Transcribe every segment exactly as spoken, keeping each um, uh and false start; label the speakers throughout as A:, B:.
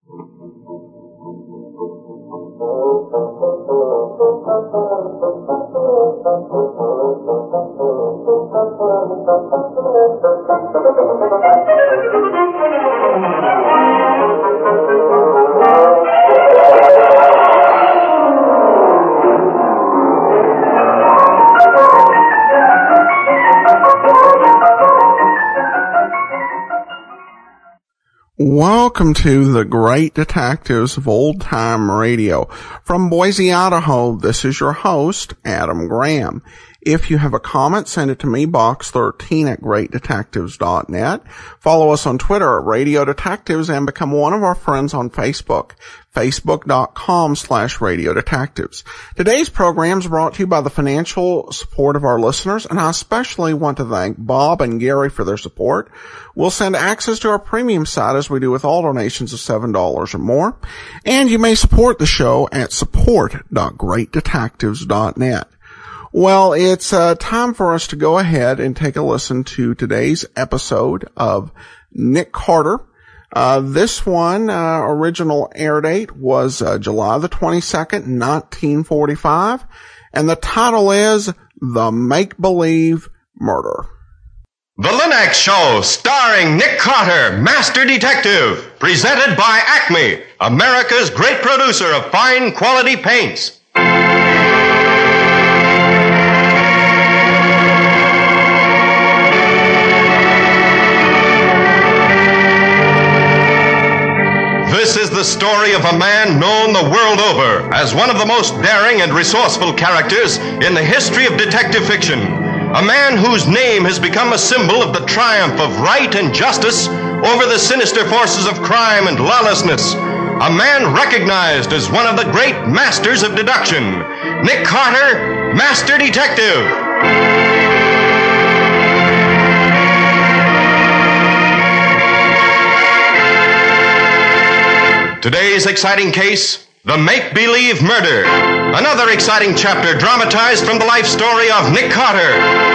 A: Welcome to the Great Detectives of Old Time Radio. From Boise, Idaho, this is your host, Adam Graham. If you have a comment, send it to me, box thirteen at great detectives dot net. Follow us on Twitter at Radio Detectives and become one of our friends on Facebook, facebook.com slash Radio Detectives. Today's program is brought to you by the financial support of our listeners, and I especially want to thank Bob and Gary for their support. We'll send access to our premium site as we do with all donations of seven dollars or more, and you may support the show at support dot great detectives dot net. Well, it's uh, time for us to go ahead and take a listen to today's episode of Nick Carter. Uh, this one, uh, original air date was uh, July the twenty-second, nineteen forty-five, and the title is The Make-Believe Murder.
B: The Linux Show, starring Nick Carter, Master Detective, presented by Acme, America's great producer of fine quality paints. This is the story of a man known the world over as one of the most daring and resourceful characters in the history of detective fiction. A man whose name has become a symbol of the triumph of right and justice over the sinister forces of crime and lawlessness. A man recognized as one of the great masters of deduction. Nick Carter, Master Detective. Today's exciting case, The Make-Believe Murder. Another exciting chapter dramatized from the life story of Nick Carter.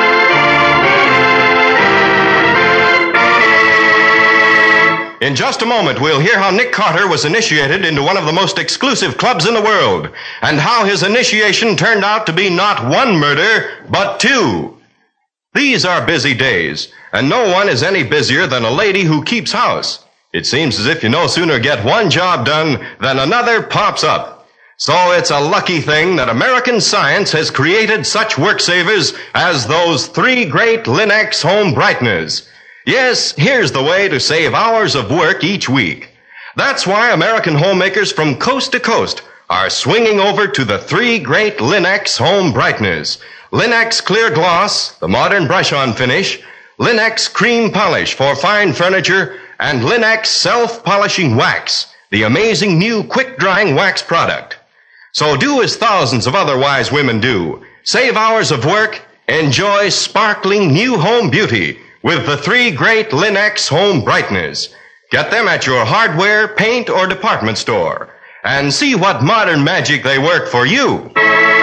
B: In just a moment, we'll hear how Nick Carter was initiated into one of the most exclusive clubs in the world, and how his initiation turned out to be not one murder, but two. These are busy days, and no one is any busier than a lady who keeps house. It seems as if you no sooner get one job done than another pops up. So it's a lucky thing that American science has created such work savers as those three great Linux home brighteners. Yes, here's the way to save hours of work each week. That's why American homemakers from coast to coast are swinging over to the three great Linux home brighteners. Linux Clear Gloss, the modern brush-on finish, Linux Cream Polish for fine furniture, and Linux Self-Polishing Wax, the amazing new quick-drying wax product. So do as thousands of other wise women do. Save hours of work, enjoy sparkling new home beauty with the three great Linux home brighteners. Get them at your hardware, paint, or department store, and see what modern magic they work for you.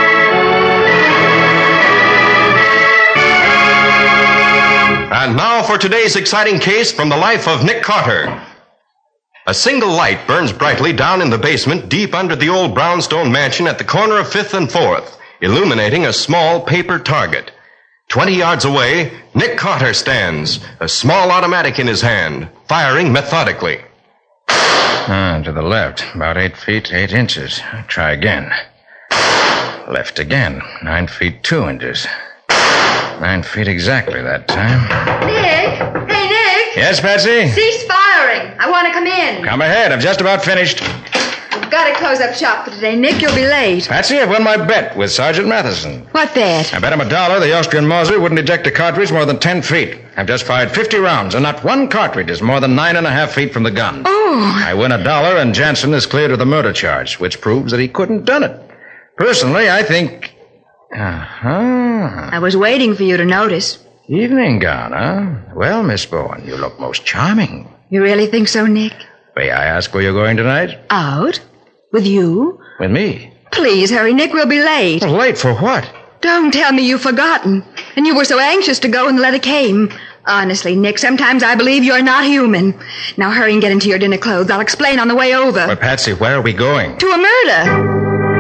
B: And now for today's exciting case from the life of Nick Carter. A single light burns brightly down in the basement deep under the old brownstone mansion at the corner of fifth and fourth, illuminating a small paper target. Twenty yards away, Nick Carter stands, a small automatic in his hand, firing methodically.
C: Ah, to the left, about eight feet, eight inches. Try again. Left again, nine feet, two inches. Nine feet exactly that time.
D: Nick! Hey, Nick!
C: Yes, Patsy?
D: Cease firing. I want to come in.
C: Come ahead. I've just about finished.
D: We've got to close up shop for today. Nick, you'll be late.
C: Patsy, I've won my bet with Sergeant Matheson.
D: What bet?
C: I bet him a dollar the Austrian Mauser wouldn't eject a cartridge more than ten feet. I've just fired fifty rounds, and not one cartridge is more than nine and a half feet from the gun.
D: Oh.
C: I win a dollar, and Jansen is cleared of the murder charge, which proves that he couldn't have done it. Personally, I think... Uh-huh.
D: I was waiting for you to notice.
C: Evening gown, huh? Well, Miss Bowen, you look most charming.
D: You really think so, Nick?
C: May I ask where you're going tonight?
D: Out? With you?
C: With me.
D: Please hurry, Nick. We'll be late.
C: Well, late for what?
D: Don't tell me you've forgotten. And you were so anxious to go and the letter came. Honestly, Nick, sometimes I believe you're not human. Now hurry and get into your dinner clothes. I'll explain on the way over.
C: But, Patsy, where are we going?
D: To a murder.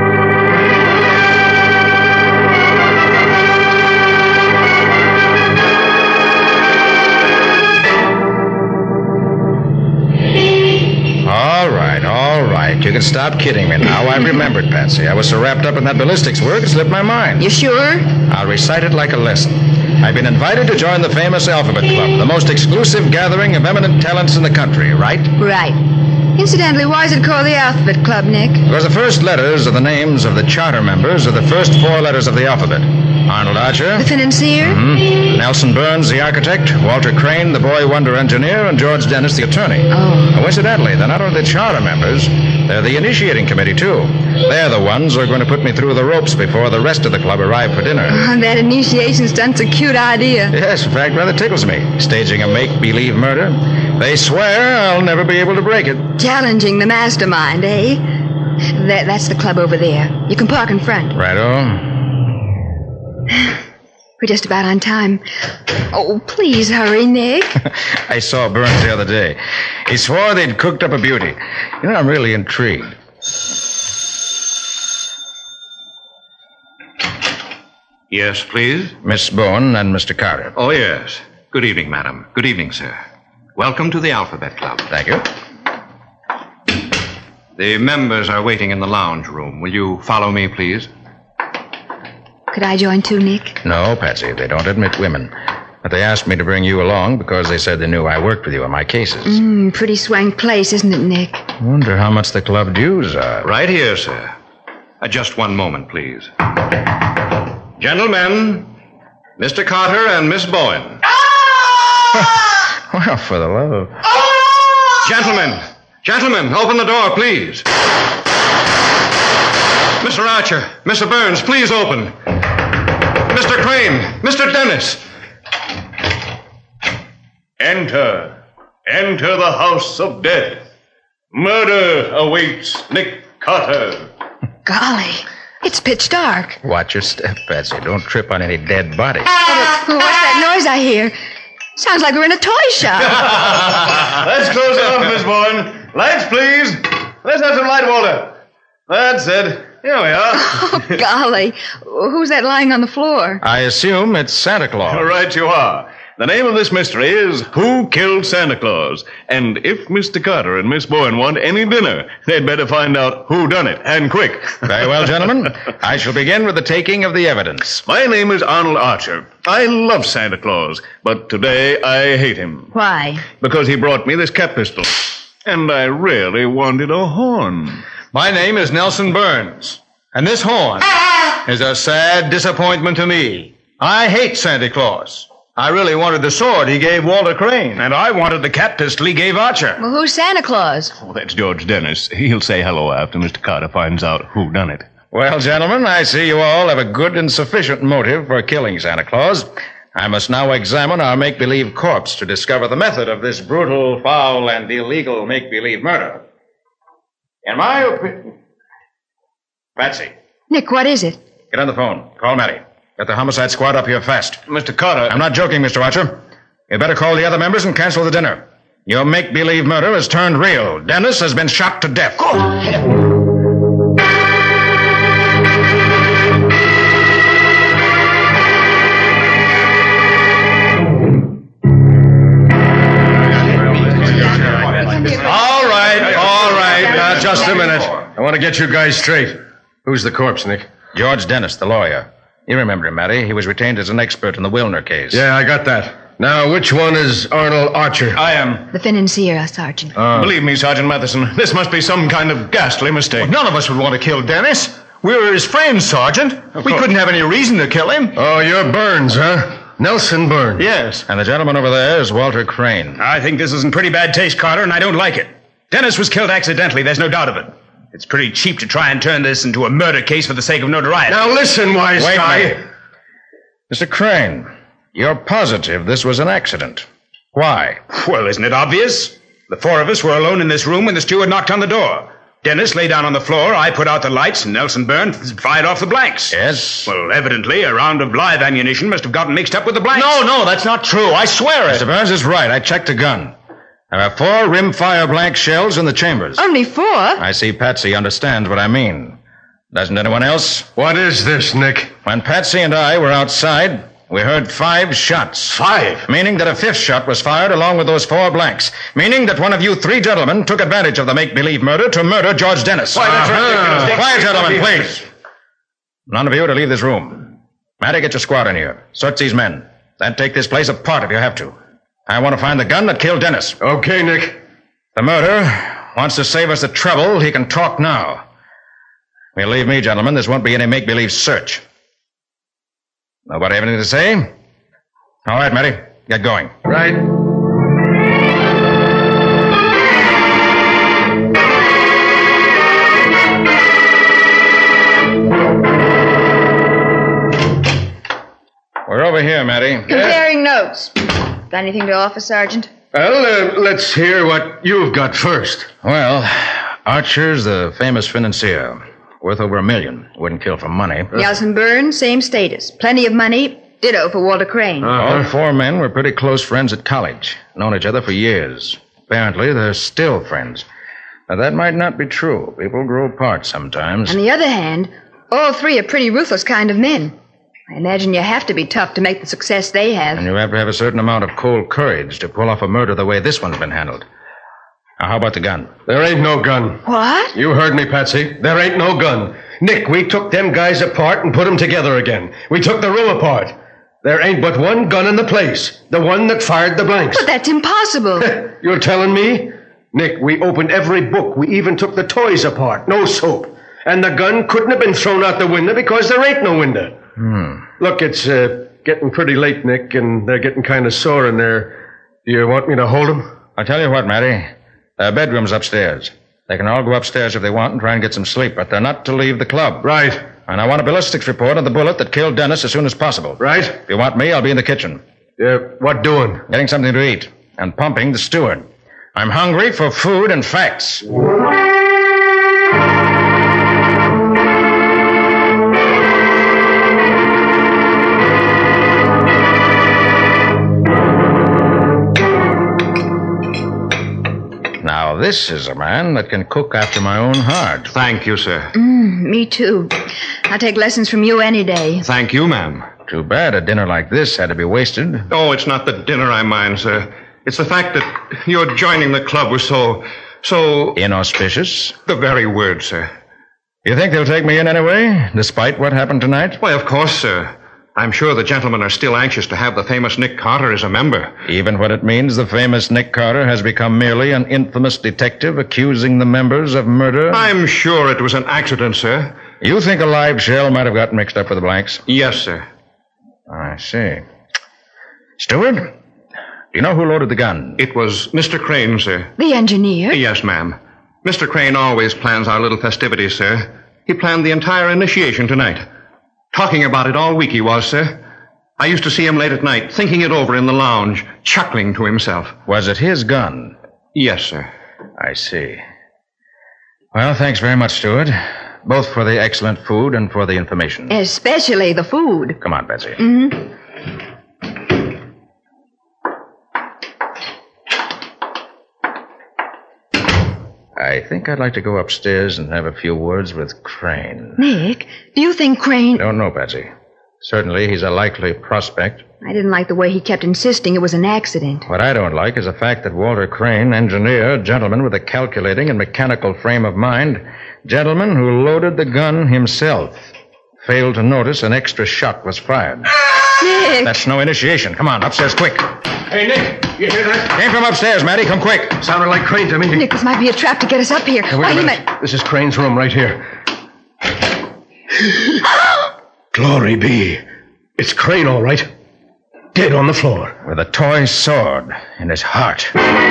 C: All right, all right. You can stop kidding me now. I remembered, Patsy. I was so wrapped up in that ballistics work, it slipped my mind.
D: You sure?
C: I'll recite it like a lesson. I've been invited to join the famous Alphabet Club, the most exclusive gathering of eminent talents in the country, right?
D: Right. Incidentally, why is it called the Alphabet Club, Nick?
C: Because the first letters of the names of the charter members are the first four letters of the alphabet. Arnold Archer.
D: The financier?
C: Mm-hmm. Nelson Burns, the architect. Walter Crane, the boy wonder engineer. And George Dennis, the attorney.
D: Oh.
C: Coincidentally, they're not only the charter members, they're the initiating committee, too. They're the ones who are going to put me through the ropes before the rest of the club arrive for dinner.
D: Oh, that initiation stunt's a cute idea.
C: Yes, in fact, rather tickles me. Staging a make-believe murder. They swear I'll never be able to break it.
D: Challenging the mastermind, eh? That, that's the club over there. You can park in front.
C: Righto.
D: We're just about on time. Oh, please hurry, Nick.
C: I saw Burns the other day. He swore they'd cooked up a beauty. You know, I'm really intrigued.
E: Yes, please.
C: Miss Bowen and Mister Carter.
E: Oh, yes. Good evening, madam. Good evening, sir. Welcome to the Alphabet Club.
C: Thank you.
E: The members are waiting in the lounge room. Will you follow me, please?
D: Could I join too, Nick?
C: No, Patsy, they don't admit women. But they asked me to bring you along because they said they knew I worked with you in my cases.
D: Mmm, pretty swank place, isn't it, Nick?
C: I wonder how much the club dues are.
E: Right here, sir. Uh, just one moment, please. Gentlemen, Mister Carter and Miss Bowen.
C: Well, for the love of...
E: Gentlemen, gentlemen, open the door, please. Mister Archer, Mister Burns, please open. Mister Crane, Mister Dennis.
F: Enter. Enter the house of death. Murder awaits Nick Carter.
D: Golly, it's pitch dark.
C: Watch your step, Patsy. Don't trip on any dead body.
D: What's that noise I hear? Sounds like we're in a toy shop.
F: Let's close it off, Miss Bourne. Lights, please. Let's have some light water. That's it. Here we are.
D: Oh, golly. Who's that lying on the floor?
C: I assume it's Santa Claus.
F: Right you are. The name of this mystery is Who Killed Santa Claus? And if Mister Carter and Miss Bowen want any dinner, they'd better find out who done it, and quick.
C: Very well, gentlemen. I shall begin with the taking of the evidence.
F: My name is Arnold Archer. I love Santa Claus, but today I hate him.
D: Why?
F: Because he brought me this cat pistol. And I really wanted a horn.
G: My name is Nelson Burns, and this horn is a sad disappointment to me. I hate Santa Claus. I really wanted the sword he gave Walter Crane.
F: And I wanted the cat pistol he gave Archer.
D: Well, who's Santa Claus?
F: Oh, that's George Dennis. He'll say hello after Mister Carter finds out who done it.
C: Well, gentlemen, I see you all have a good and sufficient motive for killing Santa Claus. I must now examine our make-believe corpse to discover the method of this brutal, foul, and illegal make-believe murder. In my opinion... Patsy,
D: Nick, what is it?
C: get on the phone. Call Matty. Get the homicide squad up here fast.
F: Mister Carter...
C: I'm not joking, Mister Archer. You'd better call the other members and cancel the dinner. Your make-believe murder has turned real. Dennis has been shot to death. Go!
G: All right, all right. Now, just a minute. I want to get you guys straight. Who's the corpse, Nick?
C: George Dennis, the lawyer. You remember him, Matty. He was retained as an expert in the Wilner case.
G: Yeah, I got that. Now, which one is Arnold Archer?
F: I am.
D: The financier, Sergeant.
C: Oh.
F: Believe me, Sergeant Matheson, this must be some kind of ghastly mistake.
G: None of us would want to kill Dennis. We were his friends, Sergeant. We couldn't have any reason to kill him.
H: Oh, you're Burns, huh? Nelson Burns.
F: Yes.
C: And the gentleman over there is Walter Crane.
I: I think this is in pretty bad taste, Carter, and I don't like it. Dennis was killed accidentally, there's no doubt of it. It's pretty cheap to try and turn this into a murder case for the sake of notoriety.
H: Now listen, wise
C: Wait,
H: guy.
C: Matty. Mister Crane, you're positive this was an accident. Why?
I: Well, isn't it obvious? The four of us were alone in this room when the steward knocked on the door. Dennis lay down on the floor, I put out the lights, and Nelson Burns fired off the blanks.
C: Yes?
I: Well, evidently, a round of live ammunition must have gotten mixed up with the blanks.
G: No, no, that's not true. I swear it.
C: Mister Burns is right. I checked the gun. There are four rimfire blank shells in the chambers.
D: Only four?
C: I see Patsy understands what I mean. Doesn't anyone else?
H: What is this, Nick?
C: When Patsy and I were outside, we heard five shots.
H: Five?
C: Meaning that a fifth shot was fired along with those four blanks. Meaning that one of you three gentlemen took advantage of the make-believe murder to murder George Dennis.
I: Why, that's ridiculous.
C: Quiet, gentlemen, please. None of you to leave this room. Matty, get your squad in here. Search these men. Then take this place apart if you have to. I want to find the gun that killed Dennis.
H: Okay, Nick.
C: The murderer wants to save us the trouble. He can talk now. Believe me, gentlemen, this won't be any make-believe search. Nobody have anything to say? All right, Matty, get going.
H: Right.
C: We're over here, Matty.
D: Comparing notes. Got anything to offer, Sergeant?
H: Well, uh, let's hear what you've got first.
C: Well, Archer's the famous financier. Worth over a million. Wouldn't kill for money.
D: Nelson Burns, same status. Plenty of money. Ditto for Walter Crane.
C: Uh-huh. All four men were pretty close friends at college. Known each other for years. Apparently, they're still friends. Now, that might not be true. People grow apart sometimes.
D: On the other hand, all three are pretty ruthless kind of men. I imagine you have to be tough to make the success they have.
C: And you have to have a certain amount of cold courage to pull off a murder the way this one's been handled. Now, how about the gun?
H: There ain't no gun.
D: What?
H: You heard me, Patsy. There ain't no gun. Nick, we took them guys apart and put them together again. We took the room apart. There ain't but one gun in the place. The one that fired the blanks.
D: But that's impossible.
H: You're telling me? Nick, we opened every book. We even took the toys apart. No soap. And the gun couldn't have been thrown out the window because there ain't no window.
C: Hmm.
H: Look, it's uh, getting pretty late, Nick, and they're getting kind of sore in there. Do you want me to hold them?
C: I'll tell you what, Matty. Their bedroom's upstairs. They can all go upstairs if they want and try and get some sleep, but they're not to leave the club.
H: Right.
C: And I want a ballistics report on the bullet that killed Dennis as soon as possible.
H: Right.
C: If you want me, I'll be in the kitchen.
H: Uh, what doing?
C: Getting something to eat. And pumping the steward. I'm hungry for food and facts. Now, this is a man that can cook after my own heart.
E: Thank you, sir.
D: Mm, me too. I'll take lessons from you any day.
E: Thank you, ma'am.
C: Too bad a dinner like this had to be wasted.
E: Oh, it's not the dinner I mind, sir. It's the fact that your joining the club was so, so...
C: Inauspicious?
E: The very word, sir.
C: You think they'll take me in anyway, despite what happened tonight?
E: Why, of course, sir. I'm sure the gentlemen are still anxious to have the famous Nick Carter as a member.
C: Even when it means the famous Nick Carter has become merely an infamous detective accusing the members of murder?
E: I'm sure it was an accident, sir.
C: You think a live shell might have gotten mixed up with the blanks?
E: Yes, sir.
C: I see. Steward, do you know who loaded the gun?
E: It was Mister Crane, sir.
D: The engineer?
E: Yes, ma'am. Mister Crane always plans our little festivities, sir. He planned the entire initiation tonight. Talking about it all week he was, sir. I used to see him late at night, thinking it over in the lounge, chuckling to himself.
C: Was it his gun?
E: Yes, sir.
C: I see. Well, thanks very much, Steward. Both for the excellent food and for the information.
D: Especially the food.
C: Come on, Betsy.
D: Mm-hmm.
C: I think I'd like to go upstairs and have a few words with Crane.
D: Nick, do you think Crane...
C: Don't know, Betsy. Certainly, he's a likely prospect.
D: I didn't like the way he kept insisting it was an accident.
C: What I don't like is the fact that Walter Crane, engineer, gentleman with a calculating and mechanical frame of mind, gentleman who loaded the gun himself, failed to notice an extra shot was fired.
D: Nick!
C: That's no initiation. Come on, upstairs quick.
H: Hey, Nick, you hear that?
C: Came from upstairs, Matty. Come quick.
H: Sounded like Crane to me.
D: Nick, this might be a trap to get us up here.
H: Hey, wait
D: Why,
H: a
D: he
H: minute.
D: might...
H: This is Crane's room right here. Glory be. It's Crane, all right. Dead on the floor.
C: With a toy sword in his heart.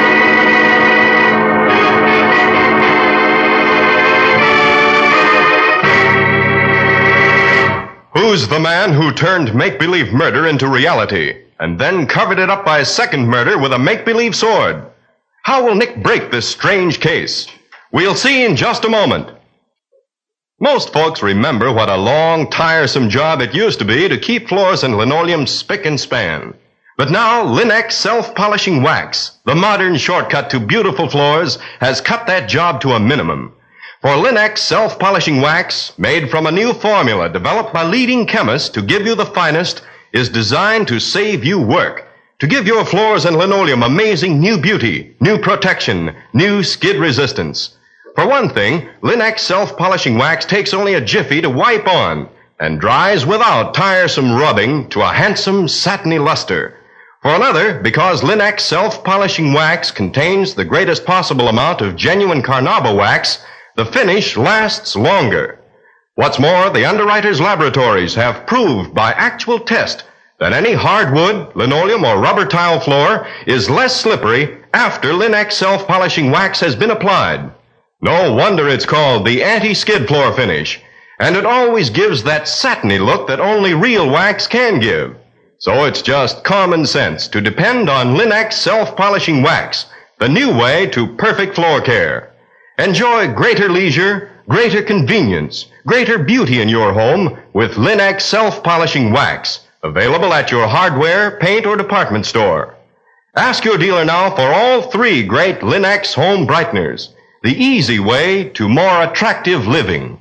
B: Who's the man who turned make-believe murder into reality and then covered it up by a second murder with a make-believe sword? How will Nick break this strange case? We'll see in just a moment. Most folks remember what a long, tiresome job it used to be to keep floors and linoleum spick and span. But now, Linex Self-Polishing Wax, the modern shortcut to beautiful floors, has cut that job to a minimum. For Linex Self-Polishing Wax, made from a new formula developed by leading chemists to give you the finest, is designed to save you work, to give your floors and linoleum amazing new beauty, new protection, new skid resistance. For one thing, Linex Self-Polishing Wax takes only a jiffy to wipe on and dries without tiresome rubbing to a handsome satiny luster. For another, because Linex Self-Polishing Wax contains the greatest possible amount of genuine carnauba wax, the finish lasts longer. What's more, the underwriters' laboratories have proved by actual test that any hardwood, linoleum, or rubber tile floor is less slippery after Linex Self-Polishing Wax has been applied. No wonder it's called the anti-skid floor finish, and it always gives that satiny look that only real wax can give. So it's just common sense to depend on Linex Self-Polishing Wax, the new way to perfect floor care. Enjoy greater leisure, greater convenience, greater beauty in your home with Linex Self-Polishing Wax, available at your hardware, paint, or department store. Ask your dealer now for all three great Linex home brighteners, the easy way to more attractive living.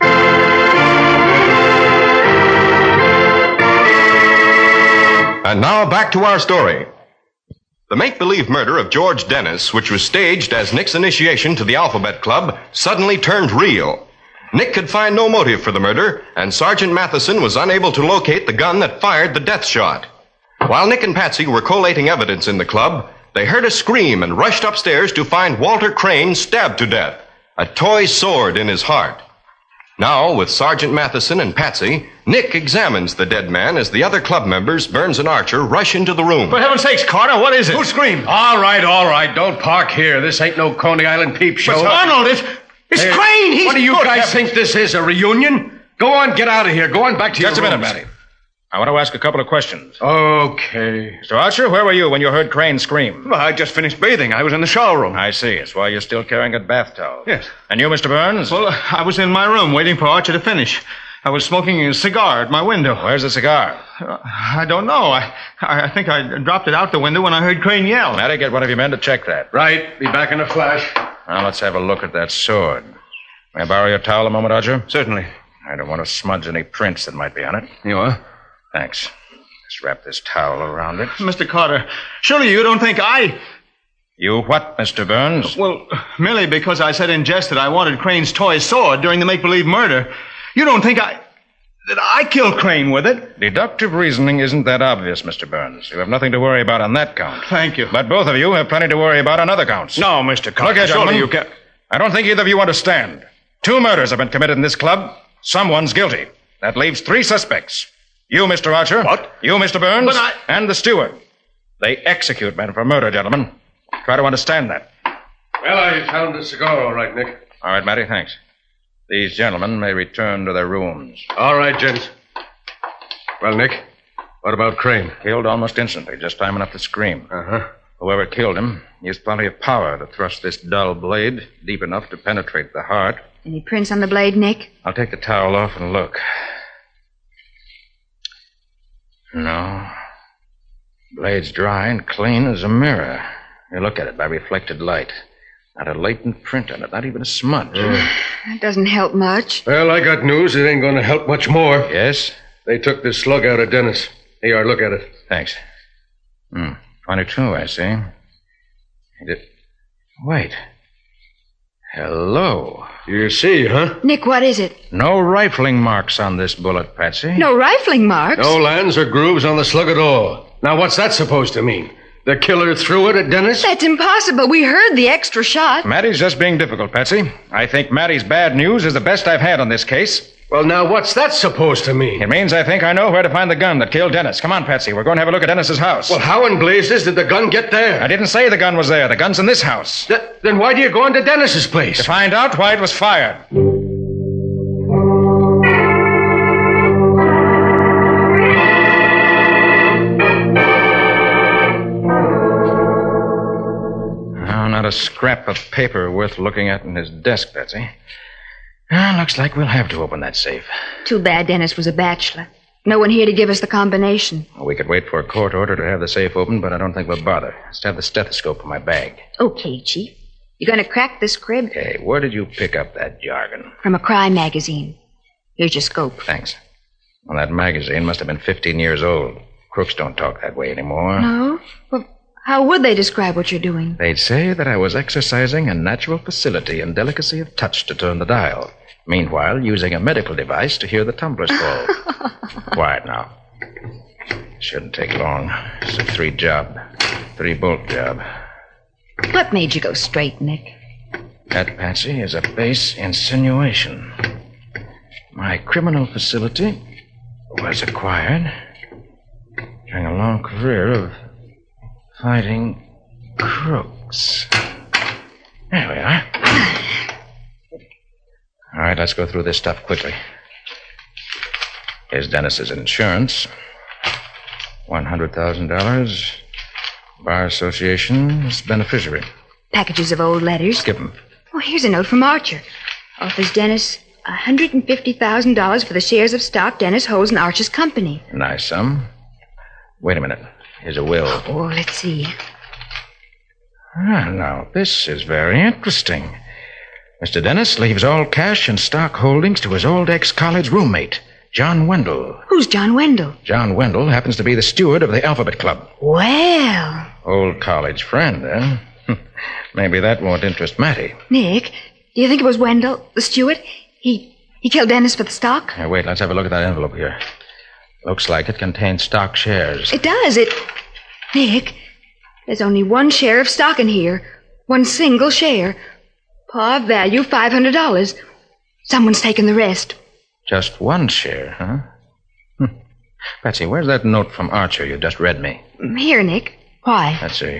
B: And now back to our story. The make-believe murder of George Dennis, which was staged as Nick's initiation to the Alphabet Club, suddenly turned real. Nick could find no motive for the murder, and Sergeant Matheson was unable to locate the gun that fired the death shot. While Nick and Patsy were collating evidence in the club, they heard a scream and rushed upstairs to find Walter Crane stabbed to death, a toy sword in his heart. Now, with Sergeant Matheson and Patsy, Nick examines the dead man as the other club members, Burns and Archer, rush into the room.
I: For heaven's sakes, Carter, what is it?
H: Who screamed? All right, all right. Don't park here. This ain't no Coney Island peep show.
I: But Arnold, it's, it's
H: Hey,
I: Crane. He's
H: What do you
I: good
H: guys
I: heavens.
H: think this is, a reunion? Go on, get out of here. Go on back to
G: Just a
H: your
G: minute,
H: rooms.
G: Matty. I want to ask a couple of questions.
H: Okay.
G: Mister Archer, where were you when you heard Crane scream?
E: Well, I just finished bathing. I was in the shower room.
G: I see. It's why you're still carrying a bath towel.
E: Yes.
G: And you, Mister Burns?
I: Well, I was in my room waiting for Archer to finish. I was smoking a cigar at my window.
G: Where's the cigar?
I: Uh, I don't know. I, I think I dropped it out the window when I heard Crane yell.
G: Matty, get one of your men to check that.
H: Right. Be back in a flash.
G: Now, let's have a look at that sword. May I borrow your towel a moment, Archer?
E: Certainly.
G: I don't want to smudge any prints that might be on it.
E: You are?
G: Thanks. Just wrap this towel around it.
I: Mister Carter, surely you don't think I...
G: You what, Mister Burns?
I: Well, merely because I said in jest that I wanted Crane's toy sword during the make-believe murder. You don't think I... that I killed Crane with it?
G: Deductive reasoning isn't that obvious, Mister Burns. You have nothing to worry about on that count.
I: Thank you.
G: But both of you have plenty to worry about on other counts.
E: No, Mister Carter.
G: Look here,
E: surely
G: gentlemen.
E: you can...
G: I don't think either of you understand. Two murders have been committed in this club. Someone's guilty. That leaves three suspects. You, Mister Archer.
E: What?
G: You, Mister Burns.
I: But I-
G: And the steward. They execute men for murder, gentlemen. Try to understand that.
H: Well, I found the cigar all right, Nick.
G: All right, Matty, thanks. These gentlemen may return to their rooms.
H: All right, gents. Well, Nick, what about Crane?
G: Killed almost instantly, just time enough to scream.
H: Uh-huh.
G: Whoever killed him used plenty of power to thrust this dull blade deep enough to penetrate the heart.
D: Any prints on the blade, Nick?
G: I'll take the towel off and look. No. Blade's dry and clean as a mirror. You look at it by reflected light. Not a latent print on it, not even a smudge.
D: That doesn't help much.
H: Well, I got news. It ain't going to help much more.
G: Yes?
H: They took this slug out of Dennis. Here, look at it.
G: Thanks. Hmm. twenty-two, I see. Did... Wait. Hello.
H: You see, huh?
D: Nick, what is it?
G: No rifling marks on this bullet, Patsy.
D: No rifling marks?
H: No lands or grooves on the slug at all. Now, what's that supposed to mean? The killer threw it at Dennis?
D: That's impossible. We heard the extra shot.
G: Matty's just being difficult, Patsy. I think Matty's bad news is the best I've had on this case.
H: Well, now, what's that supposed to mean?
G: It means I think I know where to find the gun that killed Dennis. Come on, Patsy. We're going to have a look at Dennis's house.
H: Well, how in blazes did the gun get there?
G: I didn't say the gun was there. The gun's in this house.
H: Th- then why do you go into Dennis's
G: To
H: place?
G: find out why it was fired. Oh, not
C: a scrap of paper worth looking at in his desk, Betsy. Ah, looks like we'll have to open that safe.
D: Too bad Dennis was a bachelor. No one here to give us the combination.
C: We could wait for a court order to have the safe opened, but I don't think we'll bother. Just have the stethoscope in my bag.
D: Okay, Chief. You going to crack this crib?
C: Okay, where did you pick up that jargon?
D: From a crime magazine. Here's your scope.
C: Thanks. Well, that magazine must have been fifteen years old. Crooks don't talk that way anymore.
D: No? Well, how would they describe what you're doing?
C: They'd say that I was exercising a natural facility and delicacy of touch to turn the dial. Meanwhile, using a medical device to hear the tumblers fall. Quiet now. Shouldn't take long. It's a three-job, three-bolt job.
D: What made you go straight, Nick?
C: That, Patsy, is a base insinuation. My criminal facility was acquired during a long career of fighting crooks. There we are. All right, let's go through this stuff quickly. Here's Dennis's insurance. one hundred thousand dollars. Bar Association's beneficiary.
D: Packages of old letters.
C: Skip them.
D: Oh, here's a note from Archer. Offers Dennis one hundred fifty thousand dollars for the shares of stock Dennis holds in Archer's company.
C: Nice sum. Wait a minute. Here's a will.
D: Oh, let's see.
C: Ah, now, this is very interesting. Mister Dennis leaves all cash and stock holdings to his old ex-college roommate, John Wendell.
D: Who's John Wendell?
C: John Wendell happens to be the steward of the Alphabet Club.
D: Well.
C: Old college friend, eh? Maybe that won't interest Matty.
D: Nick, do you think it was Wendell, the steward? He he killed Dennis for the stock?
C: Hey, wait, let's have a look at that envelope here. Looks like it contains stock shares.
D: It does. It... Nick, there's only one share of stock in here. One single share. Par value five hundred dollars. Someone's taken the rest.
C: Just one share, huh? Hm. Patsy, where's that note from Archer you just read me?
D: Here, Nick. Why?
C: Let's see.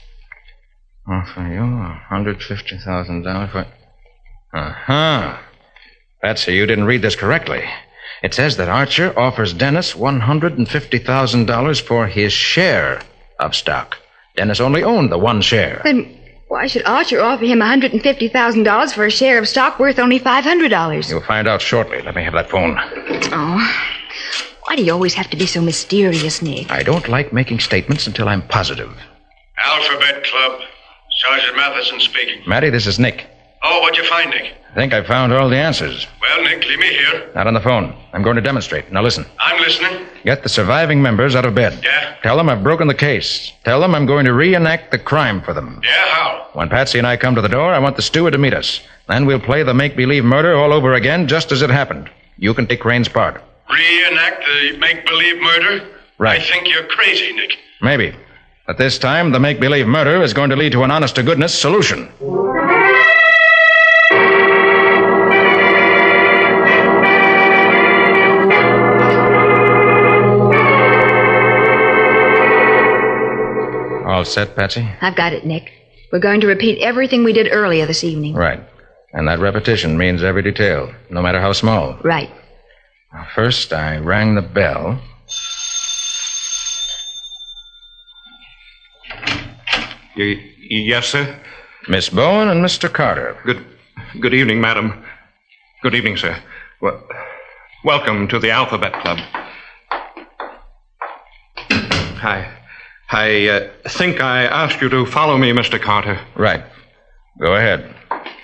C: Offer you one hundred fifty thousand dollars for... Uh-huh. Patsy, you didn't read this correctly. It says that Archer offers Dennis one hundred fifty thousand dollars for his share of stock. Dennis only owned the one share.
D: Then why should Archer offer him one hundred fifty thousand dollars for a share of stock worth only five hundred dollars?
C: You'll find out shortly. Let me have that phone.
D: Oh, why do you always have to be so mysterious, Nick?
C: I don't like making statements until I'm positive.
J: Alphabet Club. Sergeant Matheson speaking.
C: Matty, this is Nick.
J: Oh, what'd you find, Nick?
C: I think I found all the answers.
J: Well, Nick, leave me here.
C: Not on the phone. I'm going to demonstrate. Now listen.
J: I'm listening.
C: Get the surviving members out of bed.
J: Yeah?
C: Tell them I've broken the case. Tell them I'm going to reenact the crime for them.
J: Yeah, how?
C: When Patsy and I come to the door, I want the steward to meet us. Then we'll play the make-believe murder all over again, just as it happened. You can take Crane's part.
J: Reenact the make-believe murder?
C: Right.
J: I think you're crazy, Nick.
C: Maybe. But this time, the make-believe murder is going to lead to an honest-to-goodness solution. All set, Patsy?
D: I've got it, Nick. We're going to repeat everything we did earlier this evening.
C: Right. And that repetition means every detail, no matter how small.
D: Right.
C: First, I rang the bell.
E: Y- yes, sir?
C: Miss Bowen and Mister Carter.
E: Good good evening, madam. Good evening, sir. Well, welcome to the Alphabet Club. I, I uh, think I asked you to follow me, Mister Carter.
C: Right. Go ahead.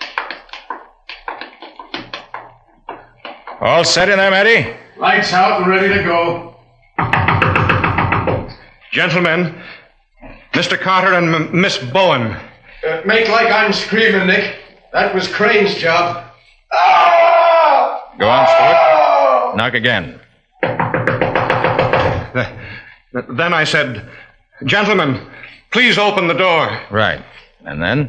C: All set in there, Matty?
H: Lights out and ready to go.
E: Gentlemen, Mister Carter and M- Miss Bowen.
H: Uh, make like I'm screaming, Nick. That was Crane's job. Ah!
C: Go on, Stuart. Knock again.
E: Th- Then I said, gentlemen, please open the door.
C: Right. And then?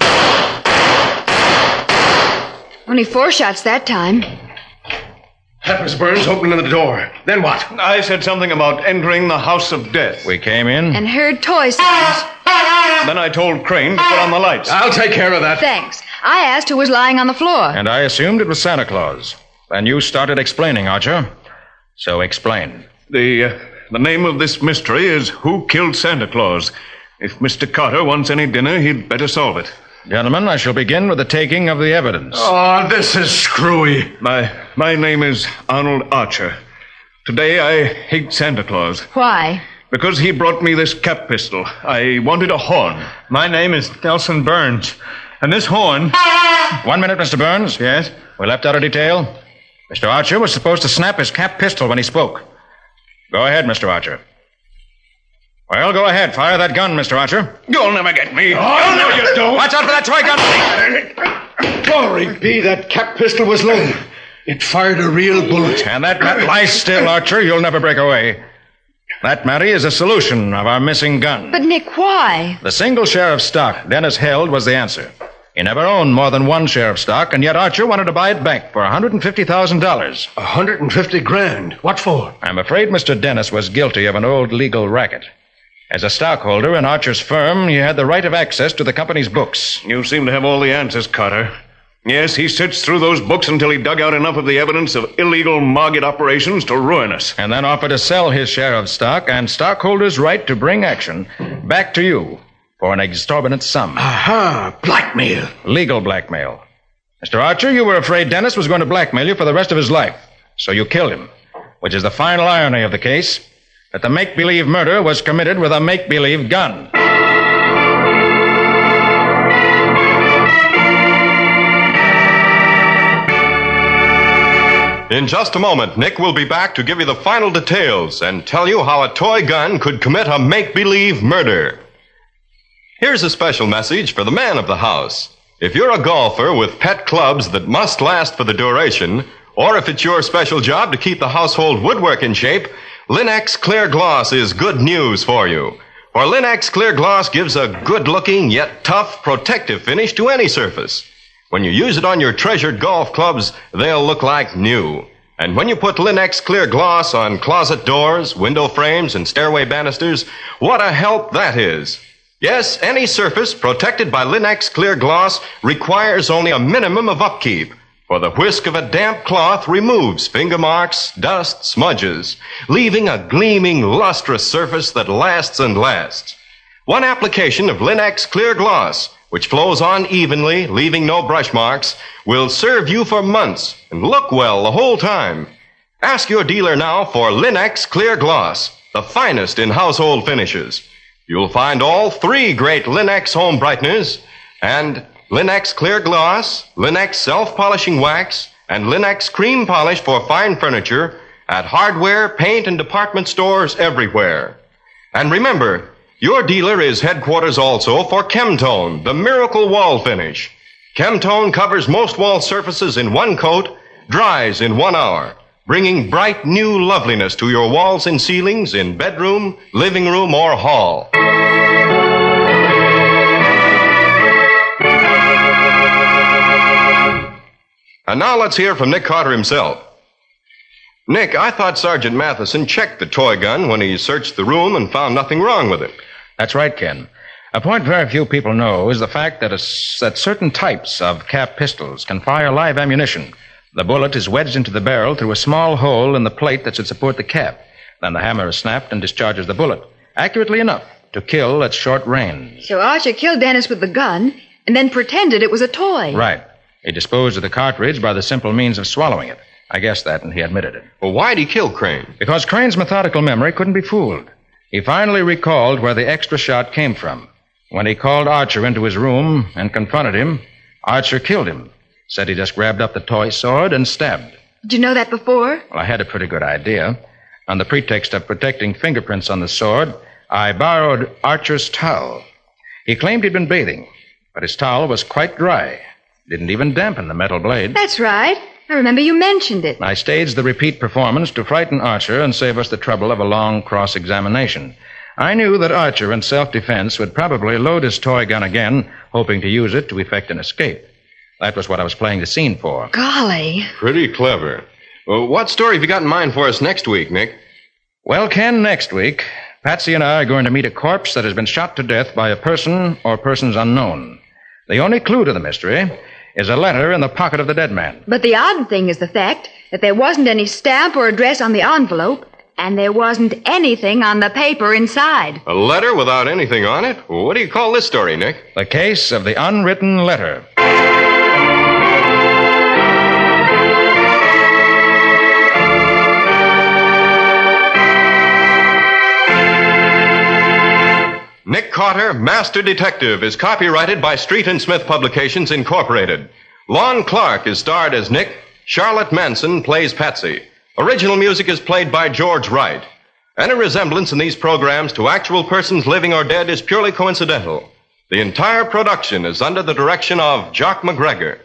D: Only four shots that time.
H: That was Burns opening the door. Then what?
F: I said something about entering the house of death.
C: We came in.
D: And heard toy sounds.
F: Then I told Crane to put on the lights.
H: I'll take care of that.
D: Thanks. I asked who was lying on the floor.
C: And I assumed it was Santa Claus. Then you started explaining, Archer. So explain.
F: The, uh, the name of this mystery is Who Killed Santa Claus? If Mister Carter wants any dinner, he'd better solve it.
C: Gentlemen, I shall begin with the taking of the evidence.
H: Oh, this is screwy.
F: My my name is Arnold Archer. Today I hate Santa Claus
D: Why?
F: because he brought me this cap pistol. I wanted a horn.
G: My name is Nelson Burns. And this horn...
C: One minute, Mister Burns.
G: Yes?
C: We left out a detail. Mister Archer was supposed to snap his cap pistol when he spoke. Go ahead, Mister Archer. Well, go ahead. Fire that gun, Mister Archer.
F: You'll never get me.
H: Oh, no, you don't.
C: Watch out for that toy gun.
H: Glory be, that cap pistol was loaded. It fired a real bullet.
C: And that mat lie still, Archer. You'll never break away. That, Matty, is a solution of our missing gun.
D: But, Nick, why?
C: The single share of stock Dennis held was the answer. He never owned more than one share of stock, and yet Archer wanted to buy it back for one hundred fifty thousand dollars.
H: one hundred fifty grand. What for?
C: I'm afraid Mister Dennis was guilty of an old legal racket. As a stockholder in Archer's firm, he had the right of access to the company's books.
F: You seem to have all the answers, Carter. Yes, he sits through those books until he dug out enough of the evidence of illegal market operations to ruin us.
C: And then offered to sell his share of stock and stockholders' right to bring action back to you for an exorbitant sum.
H: Aha, blackmail.
C: Legal blackmail. Mister Archer, you were afraid Dennis was going to blackmail you for the rest of his life. So you killed him, which is the final irony of the case, that the make-believe murder was committed with a make-believe gun.
B: In just a moment, Nick will be back to give you the final details and tell you how a toy gun could commit a make-believe murder. Here's a special message for the man of the house. If you're a golfer with pet clubs that must last for the duration, or if it's your special job to keep the household woodwork in shape, Linex Clear Gloss is good news for you. For Linex Clear Gloss gives a good-looking yet tough protective finish to any surface. When you use it on your treasured golf clubs, they'll look like new. And when you put Linex Clear Gloss on closet doors, window frames, and stairway banisters, what a help that is. Yes, any surface protected by Linex Clear Gloss requires only a minimum of upkeep, for the whisk of a damp cloth removes finger marks, dust, smudges, leaving a gleaming, lustrous surface that lasts and lasts. One application of Linex Clear Gloss, which flows on evenly, leaving no brush marks, will serve you for months and look well the whole time. Ask your dealer now for Linex Clear Gloss, the finest in household finishes. You'll find all three great Linex home brighteners and Linex Clear Gloss, Linex Self-Polishing Wax, and Linex Cream Polish for fine furniture at hardware, paint, and department stores everywhere. And remember, your dealer is headquarters also for Chemtone, the miracle wall finish. Chemtone covers most wall surfaces in one coat, dries in one hour, bringing bright new loveliness to your walls and ceilings in bedroom, living room, or hall. And now let's hear from Nick Carter himself. Nick, I thought Sergeant Matheson checked the toy gun when he searched the room and found nothing wrong with it.
C: That's right, Ken. A point very few people know is the fact that, a, that certain types of cap pistols can fire live ammunition. The bullet is wedged into the barrel through a small hole in the plate that should support the cap. Then the hammer is snapped and discharges the bullet, accurately enough to kill at short range.
D: So Archer killed Dennis with the gun and then pretended it was a toy.
C: Right. He disposed of the cartridge by the simple means of swallowing it. I guessed that, and he admitted it.
B: Well, why'd he kill Crane?
C: Because Crane's methodical memory couldn't be fooled. He finally recalled where the extra shot came from. When he called Archer into his room and confronted him, Archer killed him. Said he just grabbed up the toy sword and stabbed.
D: Did you know that before?
C: Well, I had a pretty good idea. On the pretext of protecting fingerprints on the sword, I borrowed Archer's towel. He claimed he'd been bathing, but his towel was quite dry. Didn't even dampen the metal blade.
D: That's right. I remember you mentioned it.
C: I staged the repeat performance to frighten Archer and save us the trouble of a long cross-examination. I knew that Archer, in self-defense, would probably load his toy gun again, hoping to use it to effect an escape. That was what I was playing the scene for.
D: Golly.
B: Pretty clever. Well, what story have you got in mind for us next week, Nick?
C: Well, Ken, next week, Patsy and I are going to meet a corpse that has been shot to death by a person or persons unknown. The only clue to the mystery is a letter in the pocket of the dead man.
D: But the odd thing is the fact that there wasn't any stamp or address on the envelope, And there wasn't anything on the paper inside.
B: A letter without anything on it? What do you call this story, Nick?
C: The case of the unwritten letter.
B: Nick Carter, Master Detective, is copyrighted by Street and Smith Publications, Incorporated. Lon Clark is starred as Nick. Charlotte Manson plays Patsy. Original music is played by George Wright. Any resemblance in these programs to actual persons living or dead is purely coincidental. The entire production is under the direction of Jock McGregor.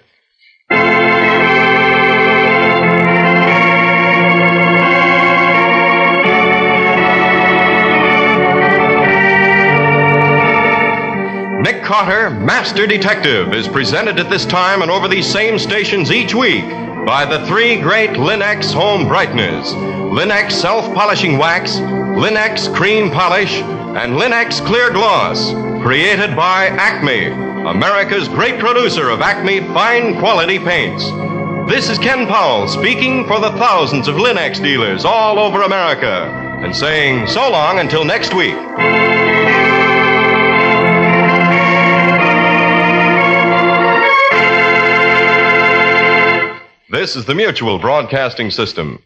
B: Nick Carter, Master Detective, is presented at this time and over these same stations each week by the three great Linx home brighteners: Linx self-polishing wax, Linx cream polish, and Linx clear gloss, created by Acme, America's great producer of Acme fine quality paints. This is Ken Powell speaking for the thousands of Linx dealers all over America and saying so long until next week. This is the Mutual Broadcasting System.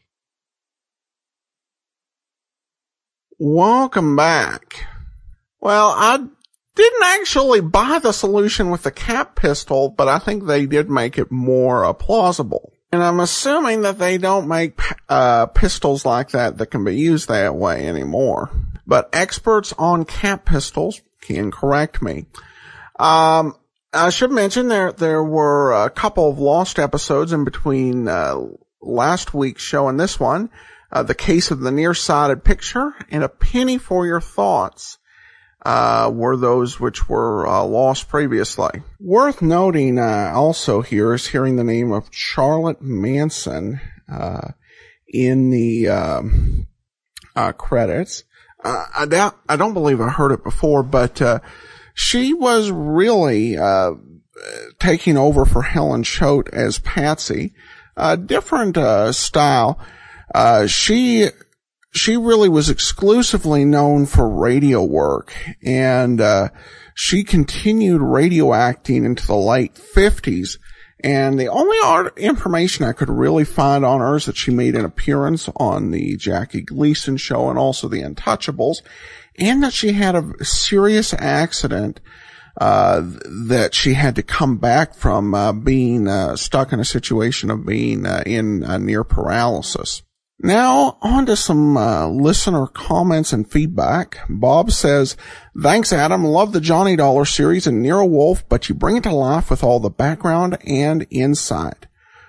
A: Welcome back. Well, I didn't actually buy the solution with the cap pistol, but I think they did make it more uh, plausible. And I'm assuming that they don't make uh pistols like that that can be used that way anymore. But experts on cap pistols can correct me. Um... I should mention there there were a couple of lost episodes in between uh, last week's show and this one. Uh, the case of the nearsighted picture and a penny for your thoughts uh, were those which were uh, lost previously. Worth noting uh, also here is hearing the name of Charlotte Manson uh, in the um, uh, credits. Uh, I doubt, I don't believe I heard it before, but uh, she was really uh taking over for Helen Choate as Patsy. A different uh style. Uh she she really was exclusively known for radio work, and uh she continued radio acting into the late fifties. And the only art information I could really find on her is that she made an appearance on the Jackie Gleason show and also the Untouchables, and that she had a serious accident uh that she had to come back from uh being uh stuck in a situation of being uh, in uh, near paralysis. Now, on to some uh, listener comments and feedback. Bob says, "Thanks, Adam. Love the Johnny Dollar series and Nero Wolfe, but you bring it to life with all the background and insight."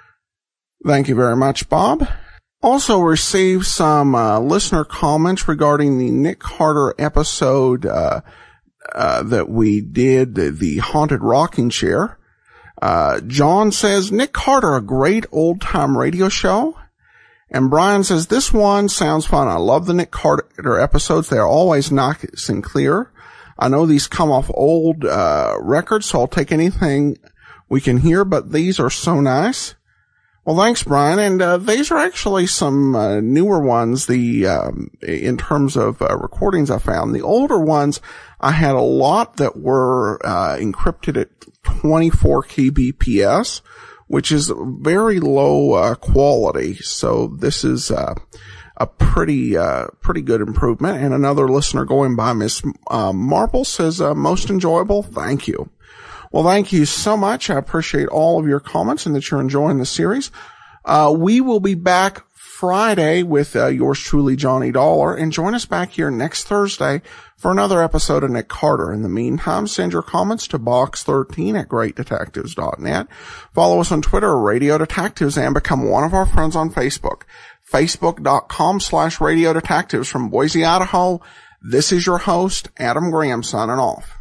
A: Thank you very much, Bob. Also received some uh, listener comments regarding the Nick Carter episode uh, uh that we did, the, the Haunted Rocking Chair. Uh John says, "Nick Carter, a great old-time radio show." And Brian says, "This one sounds fun. I love the Nick Carter episodes. They're always nice and clear. I know these come off old uh records, so I'll take anything we can hear, but these are so nice." Well, thanks, Brian. And uh, these are actually some uh, newer ones, the um, in terms of uh, recordings I found. The older ones, I had a lot that were uh, encrypted at twenty-four K B P S, which is very low uh, quality. So this is uh, a pretty uh, pretty good improvement. And another listener going by, Miss uh, Marple, says, uh, "Most enjoyable. Thank you." Well, thank you so much. I appreciate all of your comments and that you're enjoying the series. Uh, we will be back Friday with uh, yours truly, Johnny Dollar, and join us back here next Thursday for another episode of Nick Carter. In the meantime, send your comments to box thirteen at great detectives dot net. Follow us on Twitter, Radio Detectives, and become one of our friends on Facebook. Facebook.com slash Radio Detectives. From Boise, Idaho, this is your host, Adam Graham, signing off.